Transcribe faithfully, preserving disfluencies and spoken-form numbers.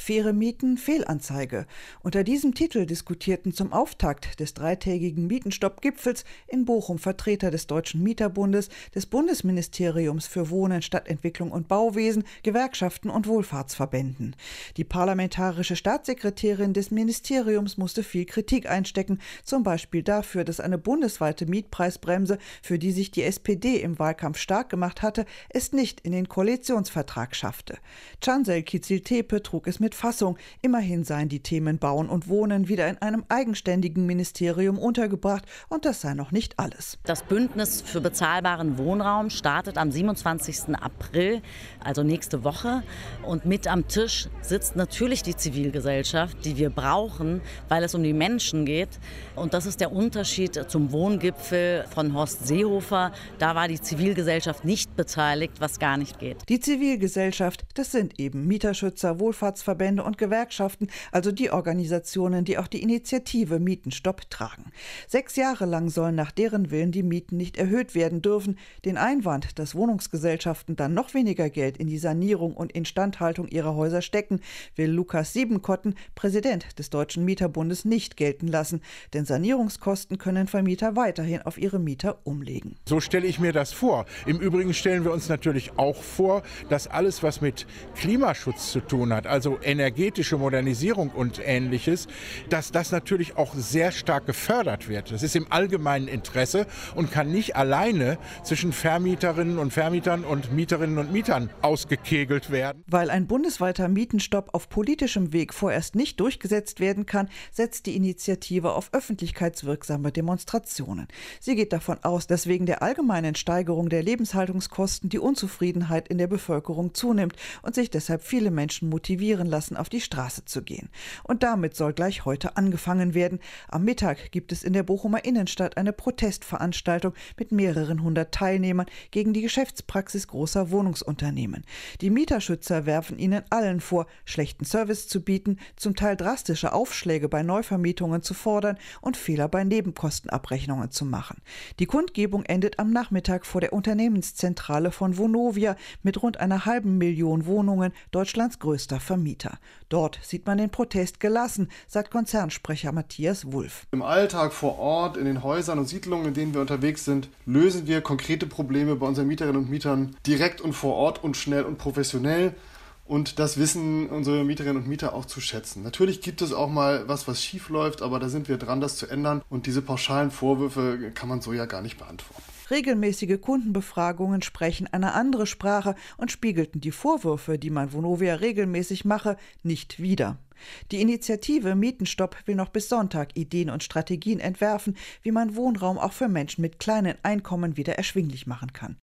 Faire Mieten, Fehlanzeige. Unter diesem Titel diskutierten zum Auftakt des dreitägigen Mietenstopp-Gipfels in Bochum Vertreter des Deutschen Mieterbundes, des Bundesministeriums für Wohnen, Stadtentwicklung und Bauwesen, Gewerkschaften und Wohlfahrtsverbänden. Die parlamentarische Staatssekretärin des Ministeriums musste viel Kritik einstecken, zum Beispiel dafür, dass eine bundesweite Mietpreisbremse, für die sich die S P D im Wahlkampf stark gemacht hatte, es nicht in den Koalitionsvertrag schaffte. Cansel Kizil-Tepe trug es mit Fassung. Immerhin seien die Themen Bauen und Wohnen wieder in einem eigenständigen Ministerium untergebracht und das sei noch nicht alles. Das Bündnis für bezahlbaren Wohnraum startet am siebenundzwanzigsten April, also nächste Woche. Und mit am Tisch sitzt natürlich die Zivilgesellschaft, die wir brauchen, weil es um die Menschen geht. Und das ist der Unterschied zum Wohngipfel von Horst Seehofer. Da war die Zivilgesellschaft nicht beteiligt, was gar nicht geht. Die Zivilgesellschaft, das sind eben Mieterschützer, Wohlfahrtsverbände und Gewerkschaften, also die Organisationen, die auch die Initiative Mietenstopp tragen. Sechs Jahre lang sollen nach deren Willen die Mieten nicht erhöht werden dürfen. Den Einwand, dass Wohnungsgesellschaften dann noch weniger Geld in die Sanierung und Instandhaltung ihrer Häuser stecken, will Lukas Siebenkotten, Präsident des Deutschen Mieterbundes, nicht gelten lassen. Denn Sanierungskosten können Vermieter weiterhin auf ihre Mieter umlegen. So stelle ich mir das vor. Im Übrigen stellen wir uns natürlich auch vor, dass alles, was mit Klimaschutz zu tun hat, also energetische Modernisierung und Ähnliches, dass das natürlich auch sehr stark gefördert wird. Das ist im allgemeinen Interesse und kann nicht alleine zwischen Vermieterinnen und Vermietern und Mieterinnen und Mietern ausgekegelt werden. Weil ein bundesweiter Mietenstopp auf politischem Weg vorerst nicht durchgesetzt werden kann, setzt die Initiative auf öffentlichkeitswirksame Demonstrationen. Sie geht davon aus, dass wegen der allgemeinen Steigerung der Lebenshaltungskosten die Unzufriedenheit in der Bevölkerung zunimmt und sich deshalb viele Menschen motivieren lassen, auf die Straße zu gehen. Und damit soll gleich heute angefangen werden. Am Mittag gibt es in der Bochumer Innenstadt eine Protestveranstaltung mit mehreren hundert Teilnehmern gegen die Geschäftspraxis großer Wohnungsunternehmen. Die Mieterschützer werfen ihnen allen vor, schlechten Service zu bieten, zum Teil drastische Aufschläge bei Neuvermietungen zu fordern und Fehler bei Nebenkostenabrechnungen zu machen. Die Kundgebung endet am Nachmittag vor der Unternehmenszentrale von Vonovia mit rund einer halben Million Wohnungen, Deutschlands größter Vermieter. Dort sieht man den Protest gelassen, sagt Konzernsprecher Matthias Wulff. Im Alltag vor Ort, in den Häusern und Siedlungen, in denen wir unterwegs sind, lösen wir konkrete Probleme bei unseren Mieterinnen und Mietern direkt und vor Ort und schnell und professionell. Und das wissen unsere Mieterinnen und Mieter auch zu schätzen. Natürlich gibt es auch mal was, was schief läuft, aber da sind wir dran, das zu ändern. Und diese pauschalen Vorwürfe kann man so ja gar nicht beantworten. Regelmäßige Kundenbefragungen sprechen eine andere Sprache und spiegelten die Vorwürfe, die man Vonovia regelmäßig mache, nicht wider. Die Initiative Mietenstopp will noch bis Sonntag Ideen und Strategien entwerfen, wie man Wohnraum auch für Menschen mit kleinen Einkommen wieder erschwinglich machen kann.